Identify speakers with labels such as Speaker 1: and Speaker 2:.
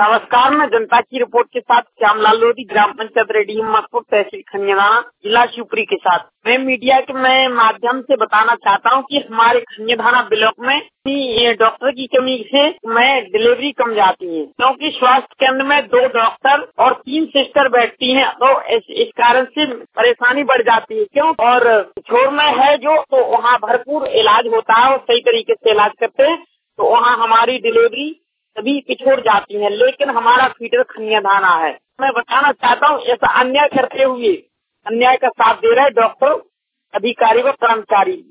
Speaker 1: नमस्कार, मैं जनता की रिपोर्ट के साथ श्यामलाल लोधी, ग्राम पंचायत रेडी हिम्मतपुर, तहसील खनियाधाना, जिला शिवपुरी के साथ मैं मीडिया के माध्यम से बताना चाहता हूं कि हमारे खनियाधाना ब्लॉक में डॉक्टर की कमी से डिलीवरी कम जाती है, क्योंकि स्वास्थ्य केंद्र में 2 डॉक्टर और 3 सिस्टर बैठती हैं, तो इस कारण से परेशानी बढ़ जाती है। क्यों? और छोर में है जो, तो वहाँ भरपूर इलाज होता है और सही तरीके से इलाज करते हैं, तो वहाँ हमारी डिलीवरी सभी पिछड़ जाती है, लेकिन हमारा फीडर खनियाधाना है। मैं बताना चाहता हूँ, ऐसा अन्याय करते हुए अन्याय का साथ दे रहे डॉक्टर, अधिकारी व कर्मचारी।